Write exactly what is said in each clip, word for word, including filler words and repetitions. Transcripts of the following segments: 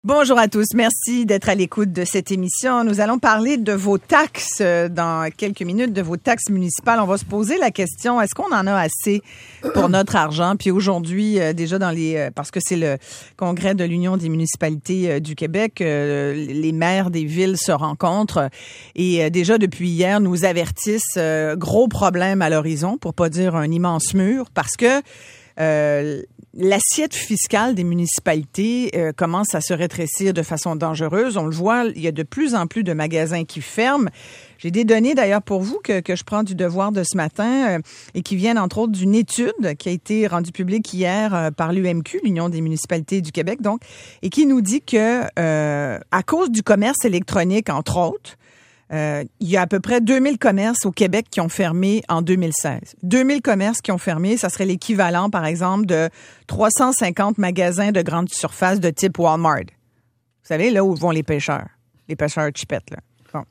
Bonjour à tous, merci d'être à l'écoute de cette émission. Nous allons parler de vos taxes dans quelques minutes, de vos taxes municipales. On va se poser la question, est-ce qu'on en a assez pour notre argent? Puis aujourd'hui, déjà dans les, parce que c'est le congrès de l'Union des municipalités du Québec, les maires des villes se rencontrent et déjà depuis hier nous avertissent gros problème à l'horizon, pour pas dire un immense mur, parce que Euh, l'assiette fiscale des municipalités euh, commence à se rétrécir de façon dangereuse. On le voit, il y a de plus en plus de magasins qui ferment. J'ai des données d'ailleurs pour vous que, que je prends du devoir de ce matin euh, et qui viennent entre autres d'une étude qui a été rendue publique hier euh, par l'U M Q, l'Union des municipalités du Québec, donc, et qui nous dit que euh, à cause du commerce électronique, entre autres, Euh, il y a à peu près deux mille commerces au Québec qui ont fermé en deux mille seize. deux mille commerces qui ont fermé, ça serait l'équivalent, par exemple, de trois cent cinquante magasins de grande surface de type Walmart. Vous savez, là où vont les pêcheurs. Les pêcheurs chipettes, là. Bon.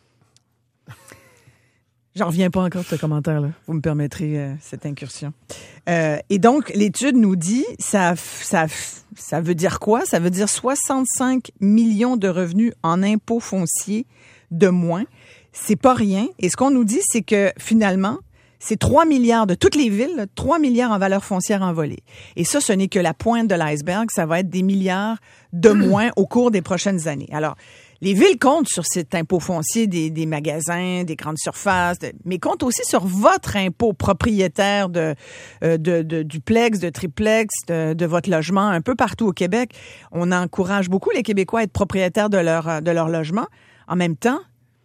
J'en reviens pas encore de ce commentaire-là. Vous me permettrez euh, cette incursion. Euh, et donc, l'étude nous dit, ça, ça, ça veut dire quoi? Ça veut dire soixante-cinq millions de revenus en impôts fonciers de moins. C'est pas rien. Et ce qu'on nous dit, c'est que finalement, c'est trois milliards de toutes les villes, là, trois milliards en valeur foncière envolée. Et ça, ce n'est que la pointe de l'iceberg. Ça va être des milliards de moins au cours des prochaines années. Alors, les villes comptent sur cet impôt foncier des, des magasins, des grandes surfaces, de, mais comptent aussi sur votre impôt propriétaire de, de, de, de duplex, de triplex, de, de votre logement un peu partout au Québec. On encourage beaucoup les Québécois à être propriétaires de leur, de leur logement. En même temps,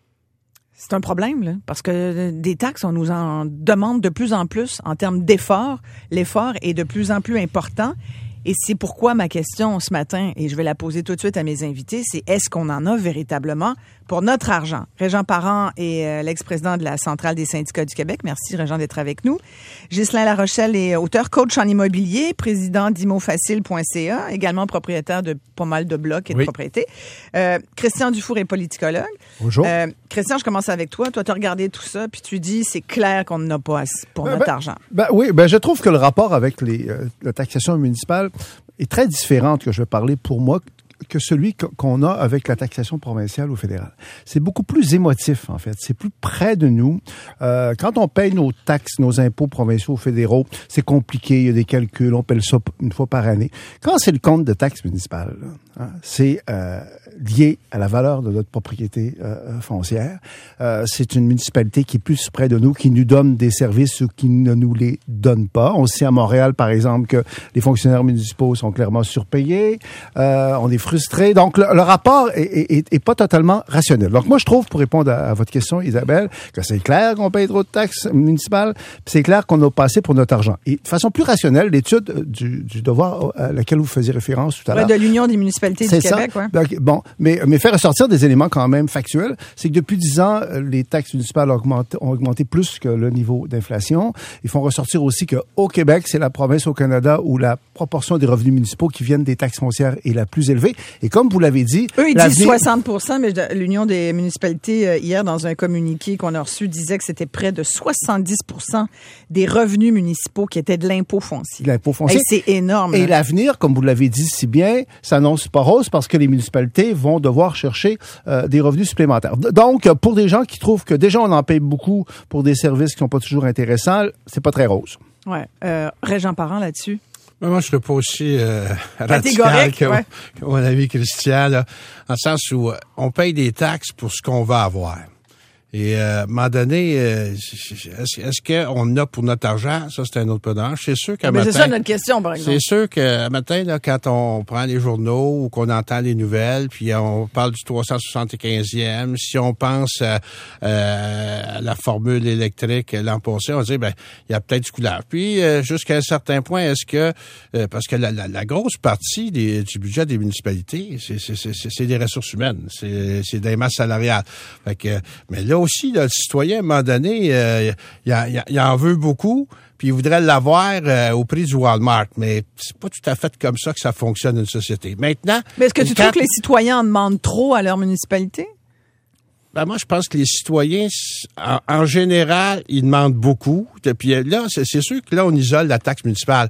c'est un problème, là, parce que des taxes, on nous en demande de plus en plus en termes d'effort. L'effort est de plus en plus important. Et c'est pourquoi ma question ce matin, et je vais la poser tout de suite à mes invités, c'est est-ce qu'on en a véritablement pour notre argent? Régent Parent est euh, l'ex-président de la Centrale des syndicats du Québec. Merci, Régent, d'être avec nous. Ghislain Larochelle est auteur, coach en immobilier, président d'Immofacile point C A, également propriétaire de pas mal de blocs et de oui. propriétés. Euh, Christian Dufour est politicologue. Bonjour. Euh, Christian, je commence avec toi. Toi, tu as regardé tout ça, puis tu dis c'est clair qu'on n'en a pas assez pour ben, notre ben, argent. Ben oui, ben je trouve que le rapport avec les, euh, la taxation municipale est très différente, que je vais parler pour moi, que celui qu'on a avec la taxation provinciale ou fédérale. C'est beaucoup plus émotif, en fait. C'est plus près de nous. Euh, quand on paye nos taxes, nos impôts provinciaux ou fédéraux, c'est compliqué, il y a des calculs, on paye ça une fois par année. Quand c'est le compte de taxes municipales, hein, c'est euh, lié à la valeur de notre propriété euh, foncière. Euh, c'est une municipalité qui est plus près de nous, qui nous donne des services ou qui ne nous les donne pas. On sait à Montréal, par exemple, que les fonctionnaires municipaux sont clairement surpayés. Euh, on est frustrés. Donc, le, le rapport est, est, est pas totalement rationnel. Donc, moi, je trouve, pour répondre à, à votre question, Isabelle, que c'est clair qu'on paye trop de taxes municipales, puis c'est clair qu'on a passé pour notre argent. Et de façon plus rationnelle, l'étude du, du devoir à laquelle vous faisiez référence tout à l'heure. Ouais, de l'Union des municipalités du Québec, oui. Donc, bon, mais, mais faire ressortir des éléments quand même factuels, c'est que depuis dix ans, les taxes municipales ont augmenté, ont augmenté plus que le niveau d'inflation. Ils font ressortir aussi qu'au Québec, c'est la province au Canada où la proportion des revenus municipaux qui viennent des taxes foncières est la plus élevée. Et comme vous l'avez dit... Eux, ils disent soixante pour cent, mais l'Union des municipalités, hier, dans un communiqué qu'on a reçu, disait que c'était près de soixante-dix pour cent des revenus municipaux qui étaient de l'impôt foncier. L'impôt foncier. Et c'est énorme. Et hein. l'avenir, comme vous l'avez dit si bien, s'annonce pas rose parce que les municipalités vont devoir chercher euh, des revenus supplémentaires. Donc, pour des gens qui trouvent que déjà on en paye beaucoup pour des services qui sont pas toujours intéressants, c'est pas très rose. Ouais. Euh, Régent Parent là-dessus. Moi, je serais pas aussi euh, radical que, ouais. que mon ami Christian, là, dans le sens où on paye des taxes pour ce qu'on va avoir. Et euh, à un moment donné, euh, est-ce, est-ce qu'on a pour notre argent? Ça, c'est un autre peu d'âge. C'est sûr qu'à Mais matin... c'est ça notre question, par exemple. C'est sûr qu'à matin, là, quand on prend les journaux ou qu'on entend les nouvelles, puis on parle du trois cent soixante-quinzième, si on pense à, à la formule électrique l'an passé, on se dit, ben, il y a peut-être du coulage. Puis, euh, jusqu'à un certain point, est-ce que... Euh, parce que la, la, la grosse partie des, du budget des municipalités, c'est, c'est, c'est, c'est des ressources humaines. C'est, c'est des masses salariales. Fait que, mais là, aussi, là, le citoyen, à un moment donné, euh, il, il, il en veut beaucoup, puis il voudrait l'avoir euh, au prix du Walmart. Mais c'est pas tout à fait comme ça que ça fonctionne une société. Maintenant... Mais est-ce que tu quand... trouves que les citoyens en demandent trop à leur municipalité? Ben moi, je pense que les citoyens, en, en général, ils demandent beaucoup. Puis là, c'est, c'est sûr que là, on isole la taxe municipale.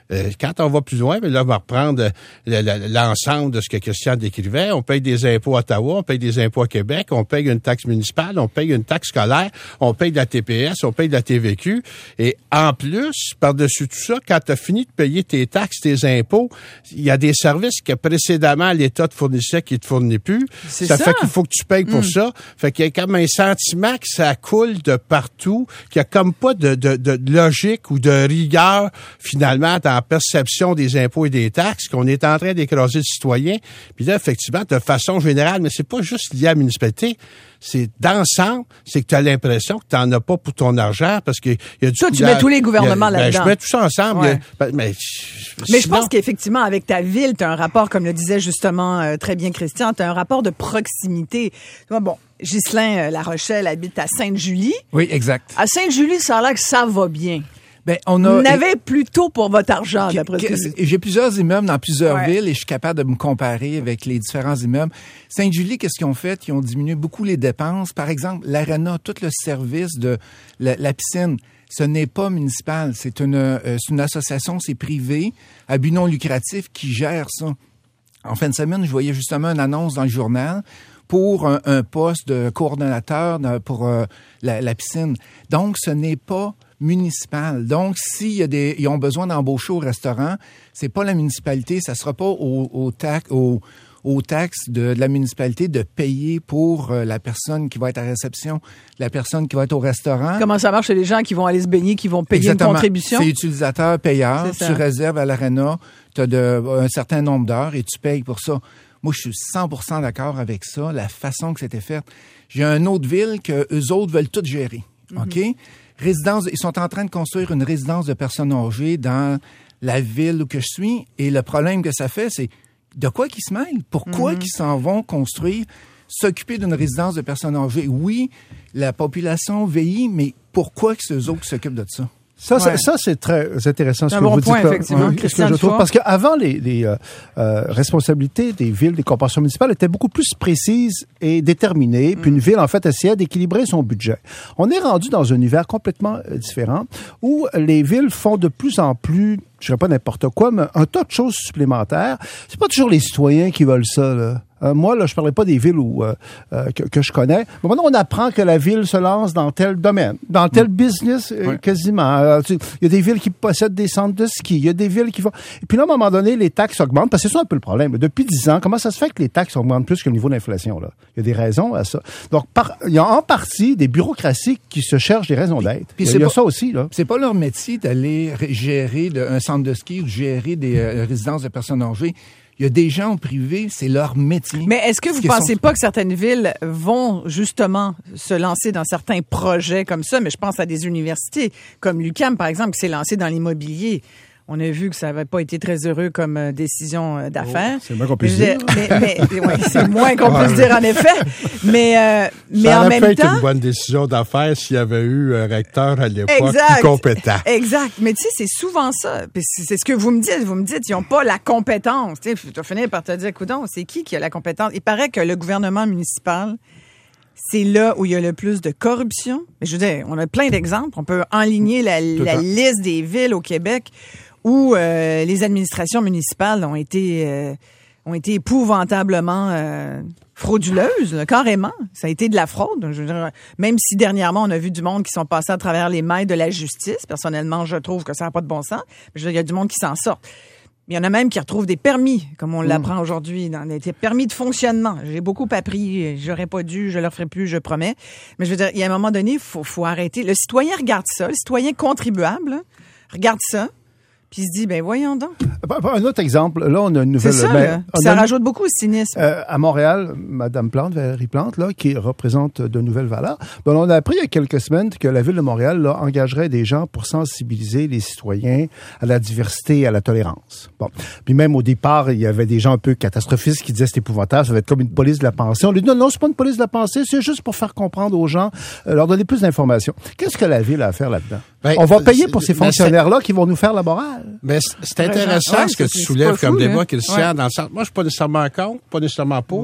Euh, quand on va plus loin, bien là, on va reprendre le, le, l'ensemble de ce que Christian décrivait. On paye des impôts à Ottawa, on paye des impôts à Québec, on paye une taxe municipale, on paye une taxe scolaire, on paye de la T P S, on paye de la T V Q. Et en plus, par-dessus tout ça, quand tu as fini de payer tes taxes, tes impôts, il y a des services que précédemment l'État te fournissait qui te fournit plus. C'est ça, ça fait qu'il faut que tu payes pour mm. ça. Fait qu'il y a comme un sentiment que ça coule de partout, qu'il y a comme pas de, de, de logique ou de rigueur, finalement, dans la perception des impôts et des taxes, qu'on est en train d'écraser le citoyen. Puis là, effectivement, de façon générale, mais c'est pas juste lié à la municipalité, c'est d'ensemble, c'est que tu as l'impression que tu n'en as pas pour ton argent parce que il y a du Toi, tu mets tous les gouvernements a, là-dedans. Ben, je mets tout ça ensemble. Ouais. A, ben, mais mais je pense qu'effectivement, avec ta ville, tu as un rapport, comme le disait justement euh, très bien Christian, tu as un rapport de proximité. Bon, Ghislain euh, La Rochelle habite à Sainte-Julie. Oui, exact. À Sainte-Julie, ça a l'air que ça va bien. Ben, on a. Vous n'avez plus tôt pour votre argent, d'après ce que que, J'ai plusieurs immeubles dans plusieurs ouais. villes et je suis capable de me comparer avec les différents immeubles. Sainte-Julie, qu'est-ce qu'ils ont fait? Ils ont diminué beaucoup les dépenses. Par exemple, l'Arena, tout le service de la, la piscine, ce n'est pas municipal. C'est une, euh, c'est une association, c'est privé, à but non lucratif, qui gère ça. En fin de semaine, je voyais justement une annonce dans le journal pour un, un poste de coordonnateur pour euh, la, la piscine. Donc, ce n'est pas municipal. Donc, s'il y a des, ils ont besoin d'embaucher au restaurant, c'est pas la municipalité, ça sera pas au, au tax, au, aux taxes de, de la municipalité de payer pour euh, la personne qui va être à réception, la personne qui va être au restaurant. Comment ça marche? C'est les gens qui vont aller se baigner, qui vont payer Exactement. Une contribution? C'est utilisateur-payeur. C'est tu réserves à l'Arena, tu as de, un certain nombre d'heures et tu payes pour ça. Moi, je suis cent pour cent d'accord avec ça, la façon que c'était fait. J'ai une autre ville que eux autres veulent tout gérer. Mm-hmm. OK? Résidence, ils sont en train de construire une résidence de personnes âgées dans la ville où que je suis. Et le problème que ça fait, c'est de quoi qu'ils se mêlent? Pourquoi mm-hmm. qu'ils s'en vont construire, s'occuper d'une résidence de personnes âgées? Oui, la population vieillit, mais pourquoi que c'est eux autres qui s'occupent de ça? Ça, ouais. ça, ça, c'est très intéressant ce un que bon vous point, dites là. Effectivement, Ouais, ce que je trouve, parce qu'avant, les, les euh, euh, responsabilités des villes, des corporations municipales étaient beaucoup plus précises et déterminées. Puis mm. une ville, en fait, essayait d'équilibrer son budget. On est rendu dans un univers complètement euh, différent où les villes font de plus en plus, je dirais pas n'importe quoi, mais un tas de choses supplémentaires. C'est pas toujours les citoyens qui veulent ça, là. Euh, moi, là, je parlais pas des villes où, euh, euh, que, que je connais. Mais maintenant, on apprend que la ville se lance dans tel domaine, dans tel mmh. business, euh, ouais. quasiment. Euh, tu, il y a des villes qui possèdent des centres de ski. Il y a des villes qui vont... Et puis là, à un moment donné, les taxes augmentent. Parce que c'est ça un peu le problème. Depuis dix ans, comment ça se fait que les taxes augmentent plus que le niveau d'inflation, là? Il y a des raisons à ça. Donc, par, il y a en partie des bureaucraties qui se cherchent des raisons d'être. Puis, il y a, il y a pas, ça aussi, là. C'est pas leur métier d'aller gérer de, un centre de ski ou gérer des euh, résidences de personnes âgées. Il y a des gens au privé, c'est leur métier. Mais est-ce que vous ne pensez sont... pas que certaines villes vont justement se lancer dans certains projets comme ça? Mais je pense à des universités comme l'U Q A M, par exemple, qui s'est lancé dans l'immobilier. On a vu que ça n'avait pas été très heureux comme euh, décision euh, d'affaires. Oh, c'est moins qu'on puisse dire. Mais, mais, ouais, c'est moins qu'on puisse dire, en effet. Mais, euh, mais ça en même temps... Ça aurait pu être une bonne décision d'affaires s'il y avait eu un recteur à l'époque plus compétent. Exact. Mais tu sais, c'est souvent ça. Puis c'est ce que vous me dites. Vous me dites, ils n'ont pas la compétence. Tu vas finir par te dire, coudonc, c'est qui qui a la compétence? Il paraît que le gouvernement municipal, c'est là où il y a le plus de corruption. Mais je veux dire, on a plein d'exemples. On peut enligner la, la liste des villes au Québec où euh, les administrations municipales ont été euh, ont été épouvantablement euh, frauduleuses, là, carrément. Ça a été de la fraude. Je veux dire, même si dernièrement, on a vu du monde qui sont passés à travers les mailles de la justice. Personnellement, je trouve que ça n'a pas de bon sens. Mais je veux dire, il y a du monde qui s'en sort. Il y en a même qui retrouvent des permis, comme on mmh. l'apprend aujourd'hui, dans des permis de fonctionnement. J'ai beaucoup appris, j'aurais pas dû, je le ferai plus, je promets. Mais je veux dire, il y a un moment donné, il faut, faut arrêter. Le citoyen regarde ça, le citoyen contribuable là, regarde ça. Puis il se dit, ben voyons donc. Un autre exemple, là, on a une nouvelle... C'est ça, ben, ça a... rajoute beaucoup au cynisme. Euh, à Montréal, Mme Plante, Valérie Plante, là, qui représente de nouvelles valeurs, ben, on a appris il y a quelques semaines que la Ville de Montréal là, engagerait des gens pour sensibiliser les citoyens à la diversité et à la tolérance. Bon. Puis même au départ, il y avait des gens un peu catastrophistes qui disaient c'est épouvantable, ça va être comme une police de la pensée. On lui dit non, non, c'est pas une police de la pensée, c'est juste pour faire comprendre aux gens, euh, leur donner plus d'informations. Qu'est-ce que la Ville a à faire là-dedans? Ben, on va payer pour ces fonctionnaires-là qui vont nous faire la morale. Mais c'est intéressant ouais, ce que tu soulèves comme fou, débat, Christian, ouais. dans le sens. Moi, je suis pas nécessairement contre, pas nécessairement pour.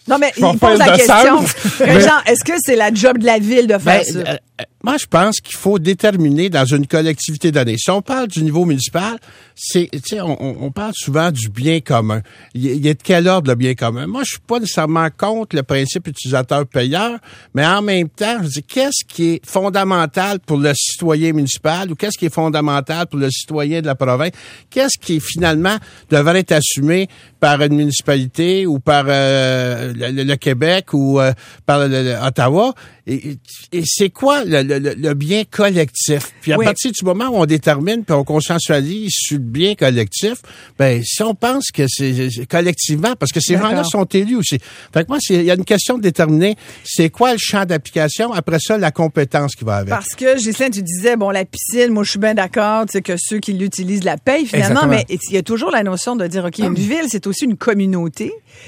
Non, mais je vais il pose faire la de question. sens. Jean, est-ce que c'est la job de la ville de faire Ben, ça? euh, moi, je pense qu'il faut déterminer dans une collectivité donnée. Si on parle du niveau municipal, c'est, tu sais, on, on parle souvent du bien commun. Il y a de quel ordre le bien commun? Moi, je suis pas nécessairement contre le principe utilisateur-payeur, mais en même temps, je dis, qu'est-ce qui est fondamental pour le citoyen municipal ou qu'est-ce qui est fondamental pour le citoyen de la province? Qu'est-ce qui, finalement, devrait être assumé par une municipalité ou par euh, le, le Québec ou euh, par le, le, Ottawa? Et, et c'est quoi le, le, le bien collectif? Puis à oui. partir du moment où on détermine puis on consensualise sur le bien collectif, ben si on pense que c'est, c'est collectivement, parce que ces D'accord. gens-là sont élus aussi. Fait que moi, c'est, il y a une question de déterminer c'est quoi le champ d'application, après ça, la compétence qui va avec. Parce que, Ghislain, tu disais, bon, la piscine, moi, je suis bien d'accord, tu sais, que ceux qui l'utilisent la payent, finalement, Exactement. mais il y a toujours la notion de dire, OK, une ville, c'est aussi une communauté.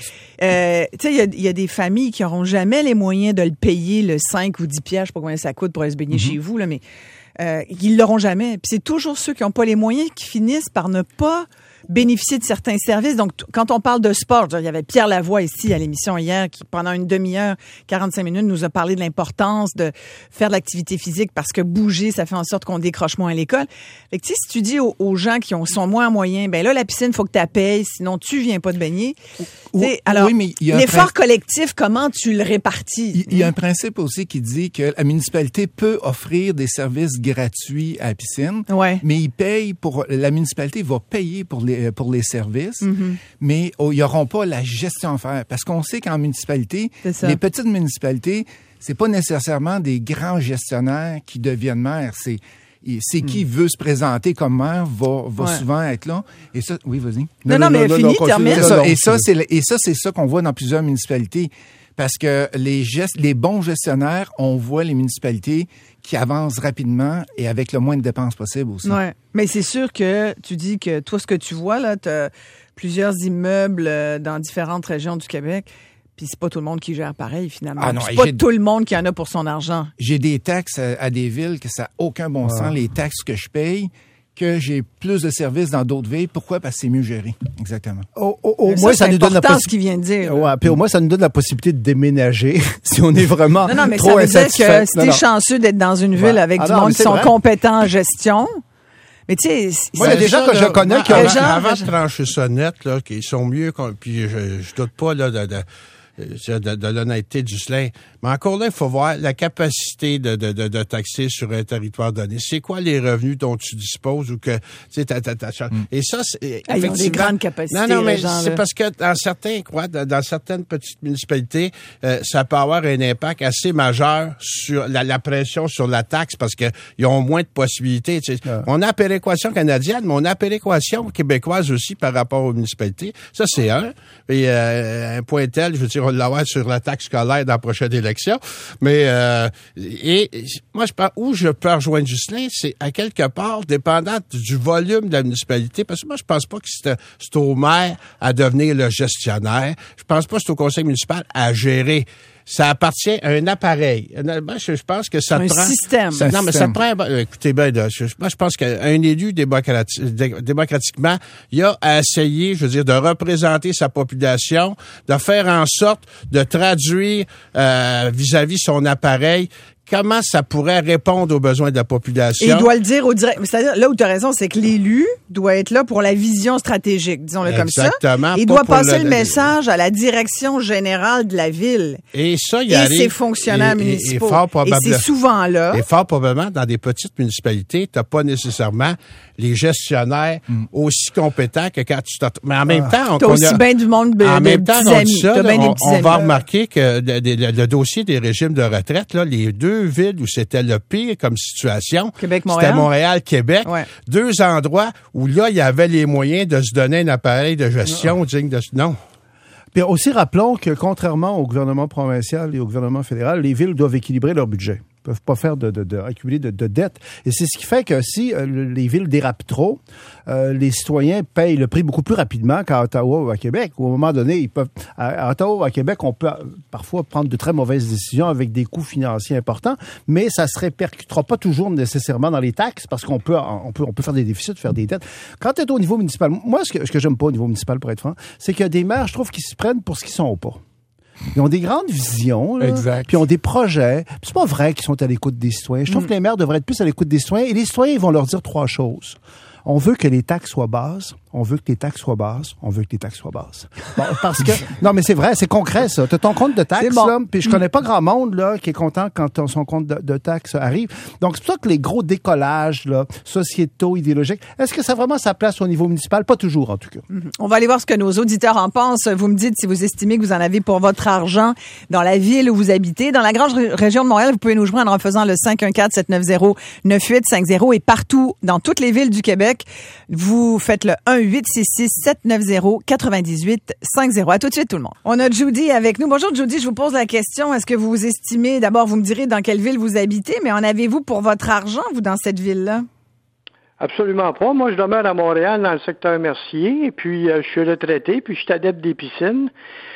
Euh, tu sais, il y a, y a des familles qui n'auront jamais les moyens de le payer, le cinq ou dix piastres, je sais pas combien ça coûte pour aller se baigner mm-hmm. chez vous, là, mais euh, ils l'auront jamais. Puis c'est toujours ceux qui n'ont pas les moyens qui finissent par ne pas bénéficier de certains services. Donc, t- quand on parle de sport, il y avait Pierre Lavoie ici à l'émission hier qui, pendant une demi-heure, quarante-cinq minutes, nous a parlé de l'importance de faire de l'activité physique parce que bouger, ça fait en sorte qu'on décroche moins à l'école. Fait que, tu sais, si tu dis aux, aux gens qui ont, sont moins moyens, ben là, la piscine, faut que tu la payes, sinon tu viens pas te baigner. Ou, alors, oui, mais il y a l'effort prin- collectif, comment tu le répartis? Il, il y a un principe aussi qui dit que la municipalité peut offrir des services gratuits à la piscine, ouais. mais il paye pour, la municipalité va payer pour les pour les services, mm-hmm. mais oh, ils n'auront pas la gestion à faire. Parce qu'on sait qu'en municipalité, les petites municipalités, c'est pas nécessairement des grands gestionnaires qui deviennent maires. C'est c'est mm. qui veut se présenter comme maire va, va ouais. souvent être là. Et ça, oui, vas-y. Non, non, non mais non, fini, non, termine. Ça. Et ça, c'est et ça, c'est ça qu'on voit dans plusieurs municipalités. Parce que les gestes, les bons gestionnaires, on voit les municipalités qui avancent rapidement et avec le moins de dépenses possible aussi. Ouais. Mais c'est sûr que tu dis que toi, ce que tu vois, là, tu as plusieurs immeubles dans différentes régions du Québec. Puis c'est pas tout le monde qui gère pareil, finalement. Ah non, c'est pas tout le monde qui en a pour son argent. J'ai des taxes à, à des villes que ça n'a aucun bon sens, ah. les taxes que je paye, que j'ai plus de services dans d'autres villes. Pourquoi? Parce que c'est mieux géré. Exactement. Au, au, au moins, ça nous donne la possibilité. ce qu'il vient de dire. Ouais, puis au moins, ça nous donne la possibilité de déménager si on est vraiment non, non, mais trop ça veut dire insatisfait. que si t'es chanceux d'être dans une ville ouais. avec ah du non, monde qui sont vrai. compétents en gestion. Mais tu sais, moi, il y a des gens que je connais qui ont... Avant, avant de trancher ça net, là, qui sont mieux, puis je, je doute pas, là, de, de De, de, de l'honnêteté du Ghislain. Mais encore là, il faut voir la capacité de, de, de, de taxer sur un territoire donné. C'est quoi les revenus dont tu disposes ou que, tu sais, ta, ta, ta, ta, mm. Et ça, c'est, ah, ils ont des grandes capacités. Non, non, mais gens, c'est là. parce que dans certains, quoi, dans, dans certaines petites municipalités, euh, ça peut avoir un impact assez majeur sur la, la pression sur la taxe parce que ils ont moins de possibilités. Tu sais. Ah. On a la péréquation canadienne, mais on a la péréquation québécoise aussi par rapport aux municipalités. Ça, c'est un. Et euh, un point tel, je veux dire, on l'avoir sur la taxe scolaire dans la prochaine élection. Mais euh, et moi, je pense où je peux rejoindre Ghislain, c'est à quelque part dépendant du volume de la municipalité. Parce que moi, je pense pas que c'est, c'est au maire à devenir le gestionnaire. Je pense pas que c'est au conseil municipal à gérer. Ça appartient à un appareil. Je, je pense que ça un prend... système. Ça, non, un mais système. ça prend... Écoutez bien, je, moi, je pense qu'un élu démocrati, démocratiquement, il a à essayer, je veux dire, de représenter sa population, de faire en sorte de traduire euh, vis-à-vis son appareil comment ça pourrait répondre aux besoins de la population. Et il doit le dire au direct. C'est-à-dire, là où tu as raison, c'est que l'élu doit être là pour la vision stratégique, disons-le comme ça. Exactement. Il doit passer le, le message à la direction générale de la ville. Et ça, il et arrive. Et ses fonctionnaires et, municipaux. Et, et, fort probable, et c'est souvent là. Et fort probablement, dans des petites municipalités, tu n'as pas nécessairement les gestionnaires mm. aussi compétents que quand tu t'attends. Mais en même ah. temps, on, t'as aussi a, bien du monde de, en de même temps, petits on amis. dit ça, là, là, on, on va amis. remarquer que le, le, le dossier des régimes de retraite, là, les deux villes où c'était le pire comme situation, Québec, Montréal. c'était Montréal, Québec. Ouais. Deux endroits où là, il y avait les moyens de se donner un appareil de gestion non. digne de... Non. Puis aussi, rappelons que contrairement au gouvernement provincial et au gouvernement fédéral, les villes doivent équilibrer leur budget. Ils peuvent pas faire de, de, de accumuler de, de dettes. Et c'est ce qui fait que si euh, les villes dérapent trop, euh, les citoyens payent le prix beaucoup plus rapidement qu'à Ottawa ou à Québec. Ou à un moment donné, ils peuvent à, à Ottawa ou à Québec, on peut parfois prendre de très mauvaises décisions avec des coûts financiers importants, mais ça se répercutera pas toujours nécessairement dans les taxes parce qu'on peut on peut on peut faire des déficits, faire des dettes. Quand tu es au niveau municipal, moi ce que ce que j'aime pas au niveau municipal pour être franc, c'est qu'il y a des maires, je trouve, qui se prennent pour ce qu'ils sont pas. Ils ont des grandes visions, là, exact. puis ils ont des projets. Puis c'est pas vrai qu'ils sont à l'écoute des citoyens. Je trouve mm. que les maires devraient être plus à l'écoute des citoyens. Et les citoyens, ils vont leur dire trois choses. On veut que les taxes soient basses. On veut que les taxes soient basses. On veut que les taxes soient basses. Bon, parce que non, mais c'est vrai, c'est concret ça. T'as ton compte de taxes bon. là, puis je connais pas grand monde là qui est content quand ton, son compte de, de taxes arrive. Donc c'est pour ça que les gros décollages là, sociétaux, idéologiques, est-ce que ça a vraiment sa place au niveau municipal? Pas toujours en tout cas. Mm-hmm. On va aller voir ce que nos auditeurs en pensent. Vous me dites si vous estimez que vous en avez pour votre argent dans la ville où vous habitez. Dans la grande ré- région de Montréal, vous pouvez nous joindre en faisant le cinq un quatre, sept neuf zéro, neuf huit cinq zéro et partout dans toutes les villes du Québec, vous faites le un huit six six sept neuf zéro neuf huit cinq zéro. À tout de suite, tout le monde. On a Judy avec nous. Bonjour, Judy. Je vous pose la question. Est-ce que vous estimez, d'abord, vous me direz dans quelle ville vous habitez, mais en avez-vous pour votre argent, vous, dans cette ville-là? Absolument pas. Moi, je demeure à Montréal, dans le secteur Mercier, et puis euh, je suis retraité, puis je suis adepte des piscines.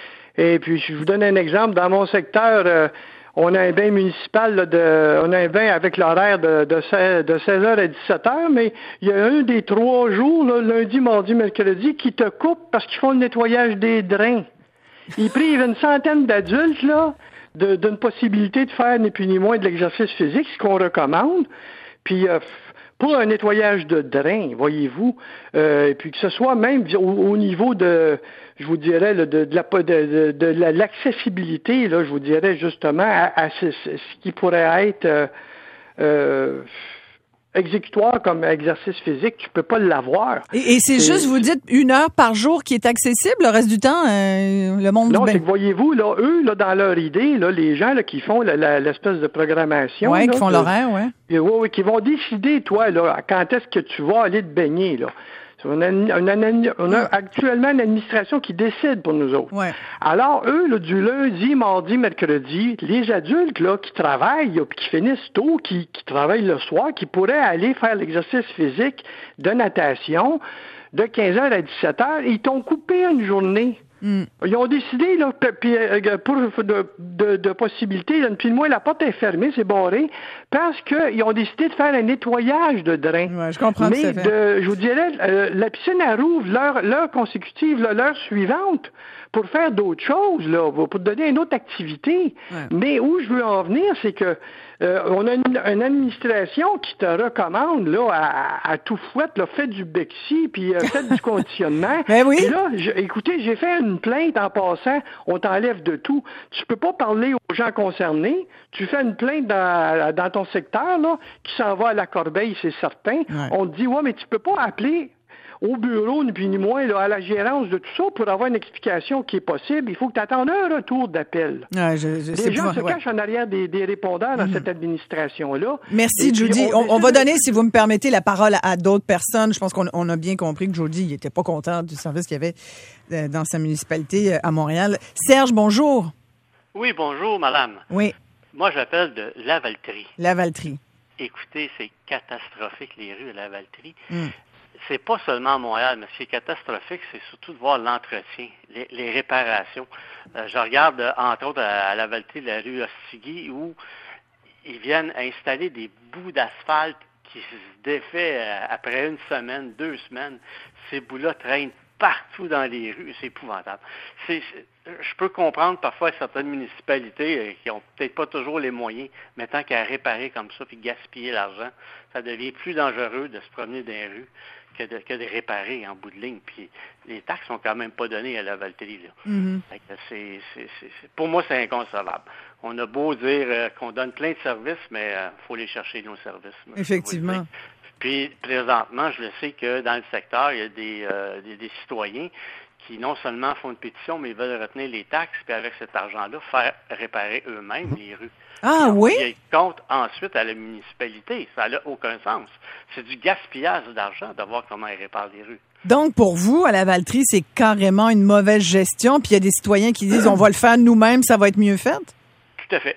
Et puis, je vous donne un exemple. Dans mon secteur, euh, on a un bain municipal, là, de, on a un bain avec l'horaire de, de, seize heures à dix-sept heures, mais il y a un des trois jours, là, lundi, mardi, mercredi, qui te coupe parce qu'ils font le nettoyage des drains. Ils privent une centaine d'adultes là de, d'une possibilité de faire ni plus ni moins de l'exercice physique, ce qu'on recommande. Puis euh, pour un nettoyage de drains, voyez-vous, euh, et puis que ce soit même au, au niveau de, je vous dirais, là, de, de, la, de, de, de la, l'accessibilité, là, je vous dirais justement, à, à ce, ce qui pourrait être euh, euh, exécutoire comme exercice physique, tu peux pas l'avoir. Et, et c'est, c'est juste, vous dites, une heure par jour qui est accessible, le reste du temps, euh, le monde non, du bain? C'est que voyez-vous, là, eux, là, dans leur idée, là, les gens là, qui font la, la, l'espèce de programmation. Oui, qui font de, l'horaire, oui. Oui, oui, qui vont décider, toi, là, quand est-ce que tu vas aller te baigner, là. On a, on, a, on a actuellement une administration qui décide pour nous autres. Ouais. Alors, eux, là, du lundi, mardi, mercredi, les adultes là, qui travaillent, là, qui finissent tôt, qui, qui travaillent le soir, qui pourraient aller faire l'exercice physique de natation de quinze heures à dix-sept heures, ils t'ont coupé une journée. Mm. Ils ont décidé, là, puis, pour de, de, de possibilités, là, puis moi, la porte est fermée, c'est barré, parce qu'ils ont décidé de faire un nettoyage de drains. Ouais, je comprends. Mais de, je vous dirais, euh, la piscine, elle rouvre l'heure, l'heure consécutive, là, l'heure suivante, pour faire d'autres choses, là, pour donner une autre activité. Ouais. Mais où je veux en venir, c'est que euh, on a une, une administration qui te recommande là à, à tout fouette, là, faites du Bexy, puis euh, faites du conditionnement. Ben oui. Et là, je, écoutez, j'ai fait une plainte en passant, on t'enlève de tout. Tu peux pas parler aux gens concernés. Tu fais une plainte dans, dans ton secteur, là, qui s'en va à la corbeille, c'est certain. Ouais. On te dit, ouais, mais tu peux pas appeler au bureau, ni plus ni moins, là, à la gérance de tout ça, pour avoir une explication qui est possible, il faut que tu attendes un retour d'appel. Ouais, je, je, Les gens se ouais. cachent en arrière des, des répondants dans mmh. cette administration-là. Merci, Judy. On, on, on va donner, si vous me permettez, la parole à, à d'autres personnes. Je pense qu'on on a bien compris que Judy n'était pas content du service qu'il y avait euh, dans sa municipalité euh, à Montréal. Serge, bonjour. Oui, bonjour, madame. Oui. Moi, j'appelle de Lavaltrie. Lavaltrie. Écoutez, c'est catastrophique, les rues de Lavaltrie. Mmh. C'est pas seulement à Montréal, mais ce qui est catastrophique, c'est surtout de voir l'entretien, les, les réparations. Euh, je regarde, euh, entre autres, à, à Lavaltrie, la rue Ostigui, où ils viennent installer des bouts d'asphalte qui se défait euh, après une semaine, deux semaines. Ces bouts-là traînent partout dans les rues. C'est épouvantable. C'est, c'est, je peux comprendre parfois certaines municipalités euh, qui ont peut-être pas toujours les moyens, mais tant qu'à réparer comme ça puis gaspiller l'argent, ça devient plus dangereux de se promener dans les rues que de, que de réparer en bout de ligne. Puis les taxes sont quand même pas données à la Lavaltrie. Là. Mm-hmm. C'est, c'est, c'est, c'est, pour moi, c'est inconcevable. On a beau dire euh, qu'on donne plein de services, mais il euh, faut les chercher, nos services. Effectivement. Puis, présentement, je le sais que dans le secteur, il y a des, euh, des, des citoyens qui non seulement font une pétition, mais ils veulent retenir les taxes, puis avec cet argent-là, faire réparer eux-mêmes les rues. Ah oui? Ils comptent ensuite à la municipalité. Ça n'a aucun sens. C'est du gaspillage d'argent de voir comment ils réparent les rues. Donc, pour vous, à Lavaltrie, c'est carrément une mauvaise gestion, puis il y a des citoyens qui disent on va le faire nous-mêmes, ça va être mieux fait? Tout à fait.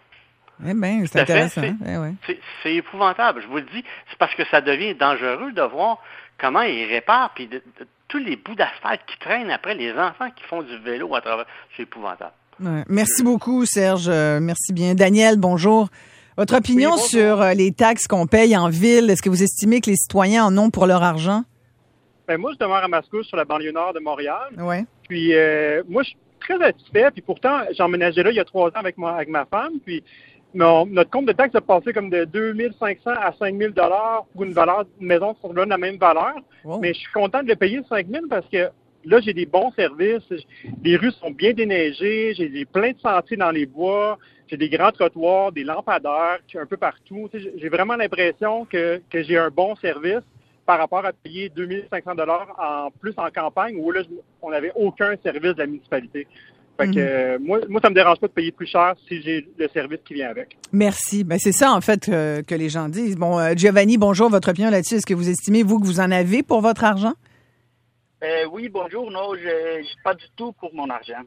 Eh bien, c'est intéressant. C'est, eh ouais. c'est, c'est épouvantable. Je vous le dis, c'est parce que ça devient dangereux de voir comment ils réparent, puis de, de, tous les bouts d'asphalte qui traînent après, les enfants qui font du vélo à travers. C'est épouvantable. Ouais. Merci beaucoup, Serge. Euh, merci bien. Daniel, bonjour. Votre opinion oui, sur euh, les taxes qu'on paye en ville, est-ce que vous estimez que les citoyens en ont pour leur argent? Ben moi, je demeure à Mascouche, sur la banlieue nord de Montréal. Ouais. Puis, euh, moi, je suis très satisfait. Puis pourtant, j'ai emménagé là il y a trois ans avec, moi, avec ma femme. Puis mon, notre compte de taxes a passé comme de deux mille cinq cents à cinq mille dollars pour une valeur d'une maison qui donne la même valeur. Wow. Mais je suis content de le payer cinq mille parce que là, j'ai des bons services. Les rues sont bien déneigées. J'ai des, plein de sentiers dans les bois. J'ai des grands trottoirs, des lampadaires un peu partout. J'ai vraiment l'impression que, que j'ai un bon service par rapport à payer deux mille cinq cents dollars en plus en campagne où là, on n'avait aucun service de la municipalité. Fait que, mm-hmm. euh, moi, moi, ça me dérange pas de payer plus cher si j'ai le service qui vient avec. Merci. Ben, c'est ça, en fait, euh, que les gens disent. Bon, euh, Giovanni, bonjour. Votre opinion là-dessus, est-ce que vous estimez, vous, que vous en avez pour votre argent? Euh, oui, bonjour. Non, je n'ai pas du tout pour mon argent.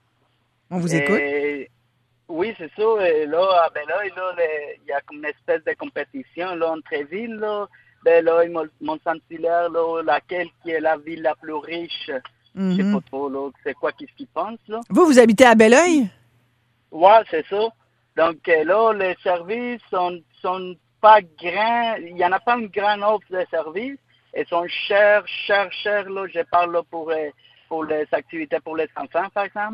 On vous écoute? Euh, oui, c'est ça. Euh, là, à Belleuil, là, il y a comme une espèce de compétition là, entre villes. Là. Belleuil, Mont-Saint-Hilaire, là, laquelle qui est la ville la plus riche. Mm-hmm. Je sais pas trop, là, c'est quoi qu'est-ce qu'ils pensent, là. Vous, vous habitez à Belleuil? Ouais, c'est ça. Donc, euh, là, les services sont, sont pas grands. Il y en a pas une grande offre de services. Ils sont chers, chers, chers, là. Je parle, là, pour, euh, pour les activités pour les enfants, par exemple.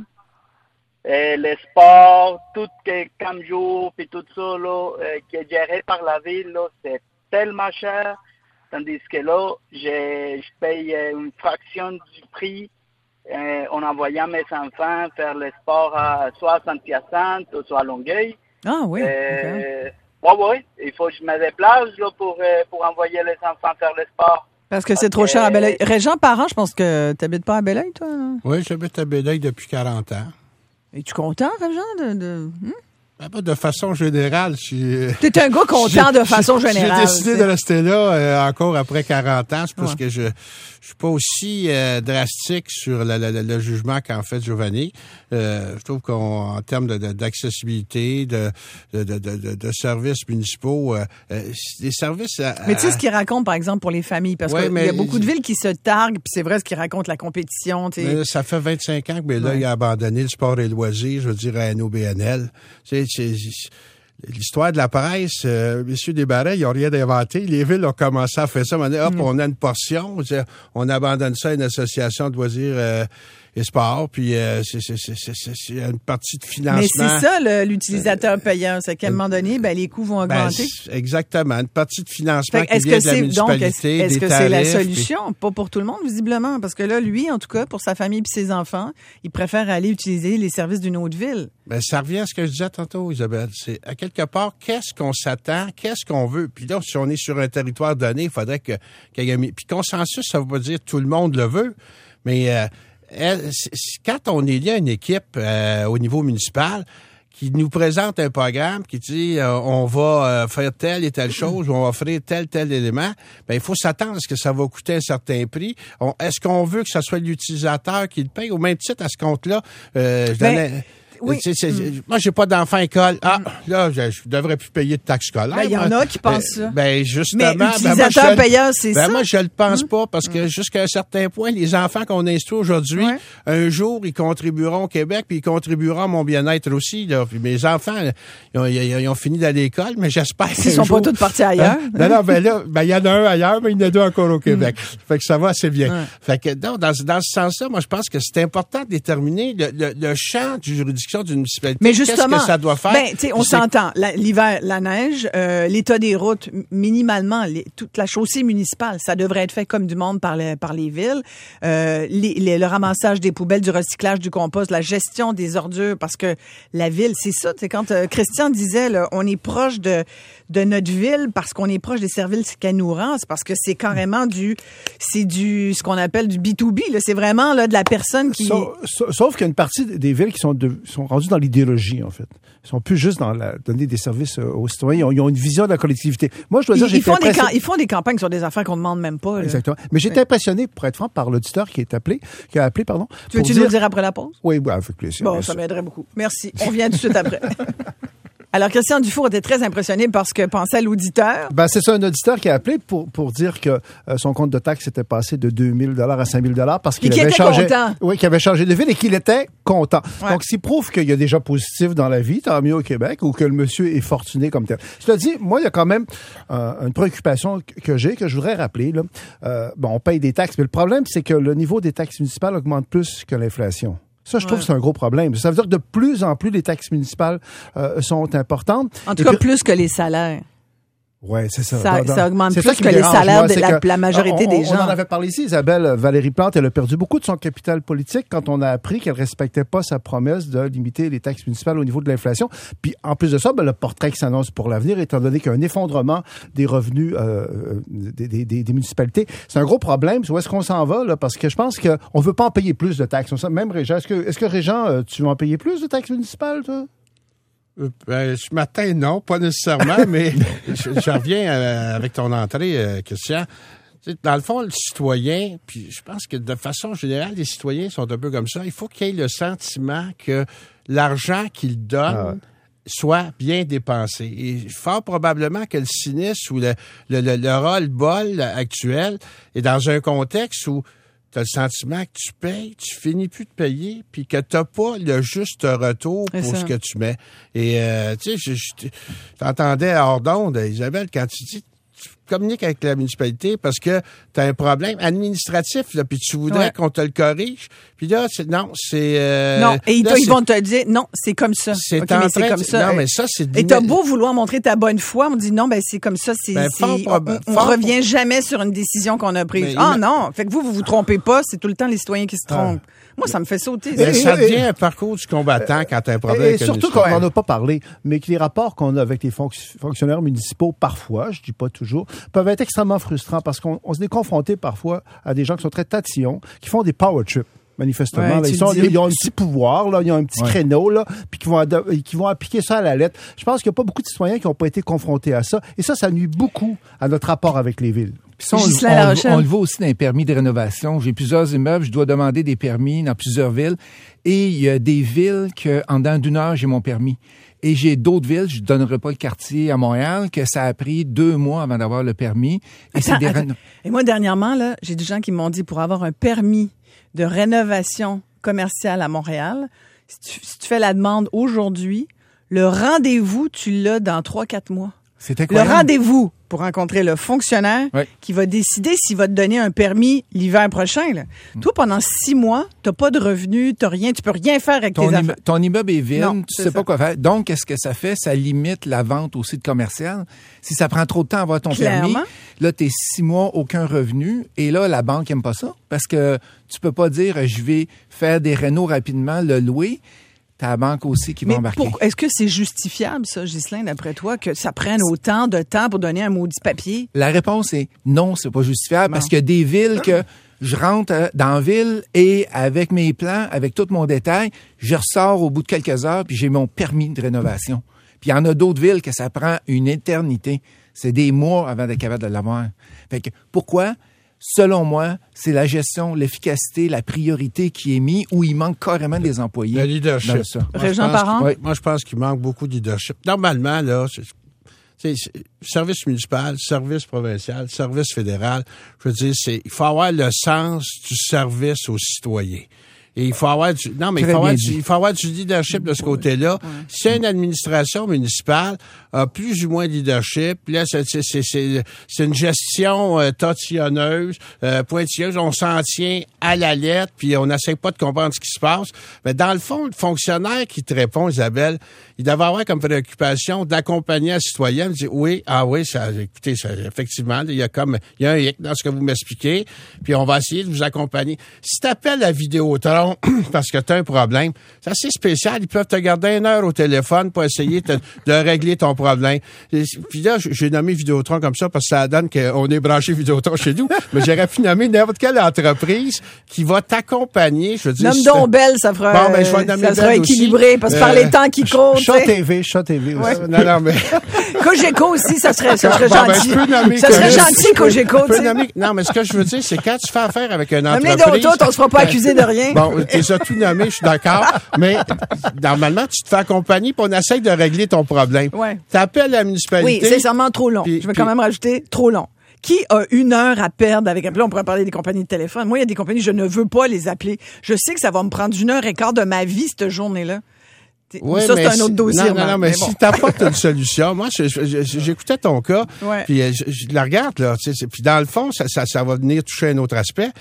Et les sports, tout les camps puis tout ça, là, euh, qui est géré par la ville, là, c'est tellement cher. Tandis que là, je, je paye une fraction du prix euh, en envoyant mes enfants faire le sport à, soit à Saint-Hyacinthe ou soit à Longueuil. Ah oui, euh, okay. Oui, oui. Il faut que je me déplace là, pour, euh, pour envoyer les enfants faire le sport. Parce que c'est okay. trop cher à Belleuil. Régent Parent, je pense que tu n'habites pas à Belleuil, toi? Là? Oui, j'habite à Belleuil depuis quarante ans. Es-tu content, Régent, de... de... Hmm? Ben, de façon générale, je suis... T'es un gars content de façon générale. J'ai décidé t'sais. de rester là euh, encore après quarante ans. C'est parce ouais. que je je suis pas aussi euh, drastique sur la, la, la, le jugement qu'en fait Giovanni. Euh, je trouve qu'en termes de, de, d'accessibilité, de, de, de, de, de services municipaux, euh, des services... À, mais tu sais ce qu'il raconte, par exemple, pour les familles, parce ouais, qu'il y a beaucoup de villes qui se targuent, puis c'est vrai ce qu'il raconte, la compétition. Mais ça fait vingt-cinq ans que ben, là, ouais. il a abandonné le sport et le loisir, je veux dire, à N O B N L. C'est, c'est, l'histoire de la presse, euh, messieurs Desbarrais, ils n'ont rien inventé. Les villes ont commencé à faire ça. On dit, hop, mm. on a une portion. On abandonne ça à une association de loisirs euh, et sport. Puis euh, c'est, c'est, c'est, c'est, c'est une partie de financement. Mais c'est ça, le, l'utilisateur payant. C'est qu'à un moment donné, ben, les coûts vont augmenter. Ben, exactement. Une partie de financement fait, qui vient de la municipalité, donc, est-ce, est-ce des que tarifs, c'est la solution? Puis... Pas pour tout le monde, visiblement. Parce que là, lui, en tout cas, pour sa famille et ses enfants, il préfère aller utiliser les services d'une autre ville. Ben, ça revient à ce que je disais tantôt, Isabelle. C'est, à quelque part, qu'est-ce qu'on s'attend? Qu'est-ce qu'on veut? Puis là, si on est sur un territoire donné, il faudrait que, qu'il y ait... Puis consensus, ça veut pas dire tout le monde le veut, mais euh, elle, quand on est lié à une équipe euh, au niveau municipal qui nous présente un programme qui dit euh, on va euh, faire telle et telle chose, ou on va offrir tel, tel élément, ben il faut s'attendre à ce que ça va coûter un certain prix. On, est-ce qu'on veut que ce soit l'utilisateur qui le paye? Au même titre, à ce compte-là, euh, je donnais... Ben... Oui. C'est, c'est, mm. Moi, j'ai pas d'enfant à l'école. Ah, mm. là, je, je devrais plus payer de taxes scolaires. Il ben, y en a qui pensent ben, ça. Ben, justement. Mais utilisateur ben, payeur, c'est ben, ça? Moi, je le pense mm. pas parce que mm. jusqu'à un certain point, les enfants qu'on instruit aujourd'hui, ouais. un jour, ils contribueront au Québec puis ils contribueront à mon bien-être aussi. Là. Puis mes enfants, ils ont, ils, ils ont fini d'aller à l'école, mais j'espère qu'ils sont jour... pas tous partis ailleurs. Hein? Non, non, ben là, ben, il y en a un ailleurs, mais il y en a deux encore au Québec. Mm. Fait que ça va assez bien. Ouais. Fait que, non, dans, dans ce sens-là, moi, je pense que c'est important de déterminer le, le, le champ de juridiction d'une municipalité. Mais justement, qu'est-ce que ça doit faire? Ben, tu sais, on c'est... s'entend. La, l'hiver, la neige, euh, l'état des routes, minimalement, les, toute la chaussée municipale, ça devrait être fait comme du monde par les, par les villes. Euh, les, les, le ramassage des poubelles, du recyclage, du compost, la gestion des ordures, parce que la ville, c'est ça. Tu sais, quand euh, Christian disait, là, on est proche de, de notre ville parce qu'on est proche des services qu'elle nous rend, c'est parce que c'est carrément du, c'est du, ce qu'on appelle du B to B. Là. C'est vraiment là de la personne qui. Sauf, sauf qu'il y a une partie des villes qui sont, de, sont rendues dans l'idéologie, en fait. Ils sont plus juste dans la, donner des services aux citoyens. Ils ont, ils ont une vision de la collectivité. Moi, je dois dire, ils, j'ai ils font impression... des camp- Ils font des campagnes sur des affaires qu'on ne demande même pas. Là. Exactement. Mais j'ai été impressionné, pour être franc, par l'auditeur qui est appelé, qui a appelé, pardon. Tu veux-tu dire... nous le dire après la pause? Oui, oui, avec plaisir. Bon, ça m'aiderait beaucoup. Merci. On revient tout de suite après. Alors, Christian Dufour était très impressionné par ce que pensait l'auditeur. Ben, c'est ça, un auditeur qui a appelé pour, pour dire que euh, son compte de taxe était passé de deux mille dollars à cinq mille dollars parce qu'il et avait était changé. Content. Oui, qu'il avait changé de ville et qu'il était content. Ouais. Donc, s'il prouve qu'il y a déjà positif dans la vie, tant mieux au Québec, ou que le monsieur est fortuné comme tel. Cela dit, moi, il y a quand même euh, une préoccupation que j'ai, que je voudrais rappeler, là. Euh, bon, on paye des taxes, mais le problème, c'est que le niveau des taxes municipales augmente plus que l'inflation. Ça, je trouve ouais. que c'est un gros problème. Ça veut dire que de plus en plus, les taxes municipales euh, sont importantes. En tout Et cas, puis, plus que les salaires. Oui, c'est ça. Ça, donc, ça augmente c'est plus ça que les dérange, salaires moi, de la, que, la majorité on, des on, gens. On en avait parlé ici, Isabelle Valérie Plante, elle a perdu beaucoup de son capital politique quand on a appris qu'elle respectait pas sa promesse de limiter les taxes municipales au niveau de l'inflation. Puis en plus de ça, ben, le portrait qui s'annonce pour l'avenir, étant donné qu'il y a un effondrement des revenus euh, des, des, des, des municipalités, c'est un gros problème. Où est-ce qu'on s'en va là? Parce que je pense qu'on veut pas en payer plus de taxes. Même Régent, est-ce que, est-ce que Régent, tu veux en payer plus de taxes municipales, toi? Ben, ce matin, non, pas nécessairement, mais je, je reviens euh, avec ton entrée, euh, Christian. Dans le fond, le citoyen, puis je pense que de façon générale, les citoyens sont un peu comme ça. Il faut qu'il y ait le sentiment que l'argent qu'ils donnent ah ouais. soit bien dépensé. Et fort probablement que le sinistre ou le, le, le, le roll-ball actuel est dans un contexte où tu as le sentiment que tu payes, tu finis plus de payer, puis que tu n'as pas le juste retour pour ce que tu mets. Et, euh, tu sais, je, je t'entendais à hors d'onde, Isabelle, quand tu dis tu communiques avec la municipalité parce que tu as un problème administratif, là, puis tu voudrais ouais. qu'on te le corrige. Puis là, c'est, non, c'est... Euh, non, et là, ils vont te dire, non, c'est comme ça. C'est, okay, mais c'est comme ça. Non, mais ça, c'est... Et t'as beau vouloir montrer ta bonne foi, on dit, non, ben c'est comme ça, c'est... Ben, c'est on prob- on revient jamais sur une décision qu'on a prise. Mais, ah mais... non, fait que vous, vous vous trompez pas, c'est tout le temps les citoyens qui se trompent. Ah. Moi, ça me fait sauter. Mais ça devient un parcours du combattant quand tu as un problème et, avec et surtout qu'on n'en a pas parlé, mais que les rapports qu'on a avec les fonc- fonctionnaires municipaux, parfois, je dis pas toujours, peuvent être extrêmement frustrants parce qu'on on se est confronté parfois à des gens qui sont très tatillons, qui font des power trips. Manifestement, ouais, là, ils, sont, ils ont un petit pouvoir, là, ils ont un petit ouais. créneau, là, puis qui vont, ad- qui vont appliquer ça à la lettre. Je pense qu'il n'y a pas beaucoup de citoyens qui n'ont pas été confrontés à ça, et ça, ça nuit beaucoup à notre rapport avec les villes. Puis ça, on, on, on le voit aussi dans les permis de rénovation. J'ai plusieurs immeubles, je dois demander des permis dans plusieurs villes, et il y a des villes que, en dedans d'une heure, j'ai mon permis. Et j'ai d'autres villes, je ne donnerai pas le quartier à Montréal, que ça a pris deux mois avant d'avoir le permis. Et, attends, c'est des réno- et moi, dernièrement, là, j'ai des gens qui m'ont dit, pour avoir un permis de rénovation commerciale à Montréal, si tu, si tu fais la demande aujourd'hui, le rendez-vous, tu l'as dans trois quatre mois. C'est incroyable. Le rendez-vous pour rencontrer le fonctionnaire oui. qui va décider s'il va te donner un permis l'hiver prochain. Là. Mm. Toi, pendant six mois, tu n'as pas de revenus, tu n'as rien, tu peux rien faire avec ton tes imme- affaires. Ton immeuble est vide, non, tu sais ça. pas quoi faire. Donc, qu'est-ce que ça fait? Ça limite la vente aussi de commercial. Si ça prend trop de temps à avoir ton Clairement. permis, là, tu es six mois, aucun revenu. Et là, la banque n'aime pas ça parce que tu peux pas dire, je vais faire des rénaux rapidement, le louer. T'as la banque aussi qui va Mais embarquer. Pour, est-ce que c'est justifiable, ça, Ghislain, d'après toi, que ça prenne autant de temps pour donner un maudit papier? La réponse est non, c'est pas justifiable non. parce qu'il y a des villes que je rentre dans la ville et avec mes plans, avec tout mon détail, je ressors au bout de quelques heures puis j'ai mon permis de rénovation. Puis il y en a d'autres villes que ça prend une éternité. C'est des mois avant d'être capable de l'avoir. Fait que pourquoi? Selon moi, c'est la gestion, l'efficacité, la priorité qui est mise où il manque carrément des employés. Le leadership. Régent Parent? Oui. Moi, je pense qu'il manque beaucoup de leadership. Normalement, là, c'est, c'est, c'est service municipal, service provincial, service fédéral. Je veux dire, c'est, il faut avoir le sens du service aux citoyens. Et il faut avoir du, non, mais il faut avoir du, il faut avoir du leadership de ce côté-là. Ouais. Si une administration municipale a plus ou moins de leadership, là, c'est, c'est, c'est, c'est, c'est une gestion euh, tatillonneuse, euh, pointilleuse, on s'en tient à la lettre, puis on n'essaie pas de comprendre ce qui se passe. Mais dans le fond, le fonctionnaire qui te répond, Isabelle, il devrait avoir comme préoccupation d'accompagner un citoyen, de dire oui, ah oui, ça, écoutez, ça, effectivement, il y a comme, il y a un hic dans ce que vous m'expliquez, puis on va essayer de vous accompagner. Si t'appelles à Vidéotron parce que tu as un problème, c'est assez spécial. Ils peuvent te garder une heure au téléphone pour essayer de, de régler ton problème. Et, puis là, j'ai nommé Vidéotron comme ça parce que ça donne qu'on est branché Vidéotron chez nous. Mais j'aurais pu nommer n'importe quelle entreprise qui va t'accompagner. Je veux dire, nomme donc Belle, ça fera, bon, ben, je vais nommer ça sera équilibré aussi. Parce que euh, par les temps qui courent. Chat T V, Chat T V aussi. Ouais. Non, non, mais... Cogeco aussi, ça serait, ça serait bon, gentil. Ben, ça serait gentil, Cogeco, tu sais. Nommer... Non, mais ce que je veux dire, c'est quand tu fais affaire avec une entreprise... Mais donc, toi, on se fera pas accuser de rien. Bon, t'es ça tout nommé, je suis d'accord, mais normalement, tu te fais accompagner pour on essaie de régler ton problème. Ouais. T'appelles la municipalité. Oui, c'est sûrement trop long. Pis, je vais pis, quand même rajouter trop long. Qui a une heure à perdre avec... Là, on pourrait parler des compagnies de téléphone. Moi, il y a des compagnies, je ne veux pas les appeler. Je sais que ça va me prendre une heure et quart de ma vie, cette journée-là. Oui, ça, c'est un autre dossier. Non, non, non, mais, mais bon. Si t'apportes une solution, moi, je, je, je, j'écoutais ton cas, ouais. puis je, je la regarde, là, tu sais, puis dans le fond, ça, ça, ça va venir toucher un autre aspect.